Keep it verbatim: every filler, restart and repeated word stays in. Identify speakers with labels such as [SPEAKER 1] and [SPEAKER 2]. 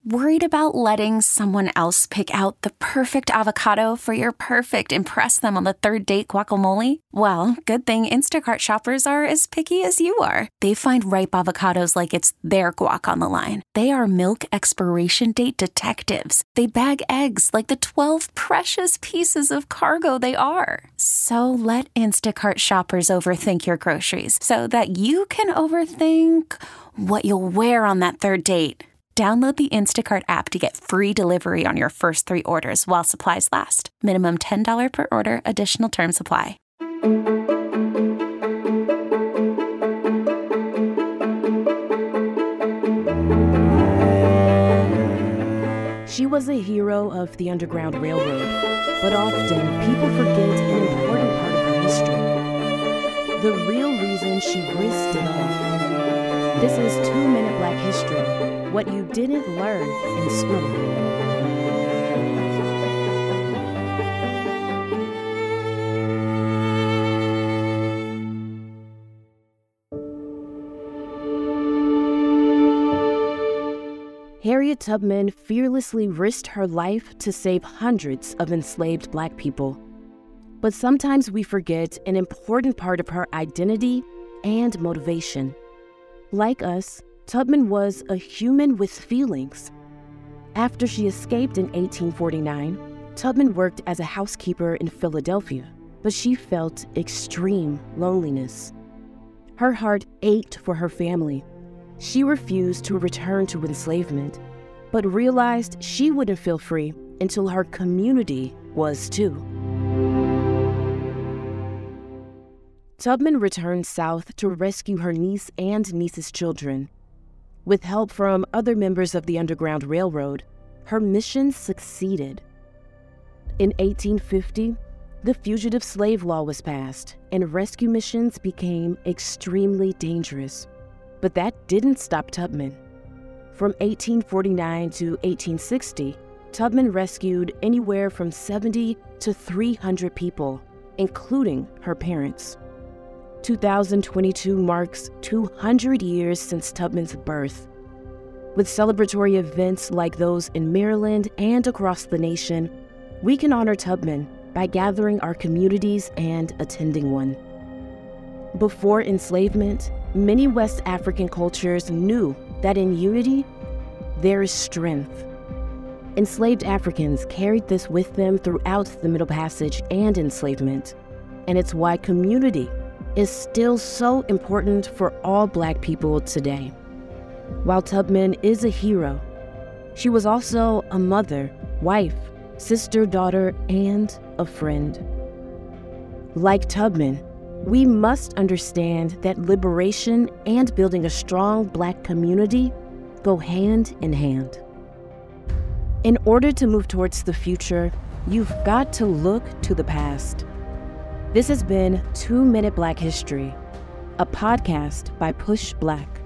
[SPEAKER 1] Worried about letting someone else pick out the perfect avocado for your perfect impress them on the third date guacamole? Well, good thing Instacart shoppers are as picky as you are. They find ripe avocados like it's their guac on the line. They are milk expiration date detectives. They bag eggs like the twelve precious pieces of cargo they are. So let Instacart shoppers overthink your groceries so that you can overthink what you'll wear on that third date. Download the Instacart app to get free delivery on your first three orders while supplies last. Minimum ten dollars per order. Additional terms apply.
[SPEAKER 2] She was a hero of the Underground Railroad, but often people forget an important part of her history. The real reason she risked it all. This is Two Minute Black History. What you didn't learn in school. Harriet Tubman fearlessly risked her life to save hundreds of enslaved Black people. But sometimes we forget an important part of her identity and motivation. Like us, Tubman was a human with feelings. After she escaped in eighteen forty-nine, Tubman worked as a housekeeper in Philadelphia, but she felt extreme loneliness. Her heart ached for her family. She refused to return to enslavement, but realized she wouldn't feel free until her community was too. Tubman returned south to rescue her niece and niece's children. With help from other members of the Underground Railroad, her mission succeeded. In eighteen fifty, the Fugitive Slave Law was passed, and rescue missions became extremely dangerous. But that didn't stop Tubman. From eighteen forty-nine to eighteen sixty, Tubman rescued anywhere from seventy to three hundred people, including her parents. two thousand twenty-two marks two hundred years since Tubman's birth. With celebratory events like those in Maryland and across the nation, we can honor Tubman by gathering our communities and attending one. Before enslavement, many West African cultures knew that in unity, there is strength. Enslaved Africans carried this with them throughout the Middle Passage and enslavement, and it's why community is still so important for all Black people today. While Tubman is a hero, she was also a mother, wife, sister, daughter, and a friend. Like Tubman, we must understand that liberation and building a strong Black community go hand in hand. In order to move towards the future, you've got to look to the past. This has been Two Minute Black History, a podcast by Push Black.